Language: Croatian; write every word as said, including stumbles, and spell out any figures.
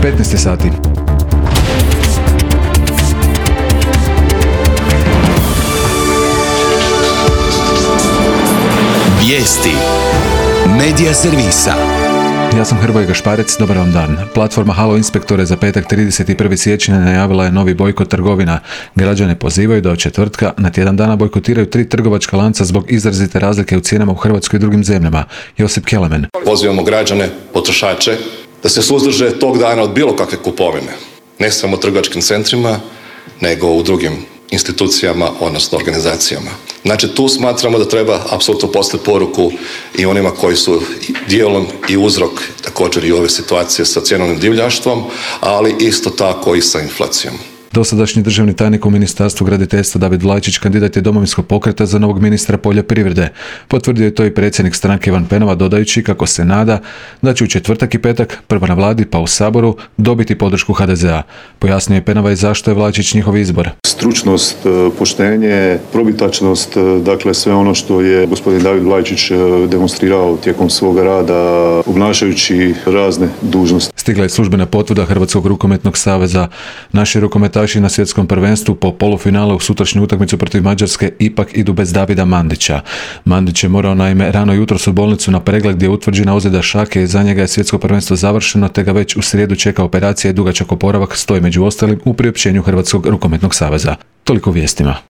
petnaest sati. Vijesti Medija servisa. Ja sam Hrvoje Gašparec, dobar vam dan. Platforma Halo Inspektore za petak trideset prvi siječnja najavila je novi bojkot trgovina. Građane pozivaju da od četvrtka na tjedan dana bojkotiraju tri trgovačka lanca zbog izrazite razlike u cijenama u Hrvatskoj i drugim zemljama. Josip Kelemen. Pozivamo građane, potrošače, da se suzdrže tog dana od bilo kakve kupovine. Ne samo u trgovačkim centrima, nego u drugim institucijama, odnosno organizacijama. Znači, tu smatramo da treba apsolutno poslati poruku i onima koji su dijelom i uzrok također i ove situacije sa cjenovnim divljaštvom, ali isto tako i sa inflacijom. Dosadašnji državni tajnik u Ministarstvu graditeljstva David Vlajčić kandidat je Domovinskog pokreta za novog ministra poljoprivrede. Potvrdio je to i predsjednik stranke Ivan Penava, dodajući kako se nada da će u četvrtak i petak, prvo na vladi pa u Saboru, dobiti podršku ha de ze a. Pojasnio je Penava i zašto je Vlajčić njihov izbor. Stručnost, poštenje, probitačnost, dakle sve ono što je gospodin David Vlajčić demonstrirao tijekom svoga rada obnašajući razne dužnosti. Stigla je službena potvrda Hrvatskog rukometnog saveza. Naši rukometaši na svjetskom prvenstvu po polufinalu u sutrašnju utakmicu protiv Mađarske ipak idu bez Davida Mandića. Mandić je morao naime rano jutros u bolnicu na pregled gdje je utvrđena ozljeda šake i za njega je svjetsko prvenstvo završeno, te ga već u srijedu čeka operacija i dugačak oporavak, stoji među ostalim u priopćenju Hrvatskog rukometnog saveza. Toliko vijestima.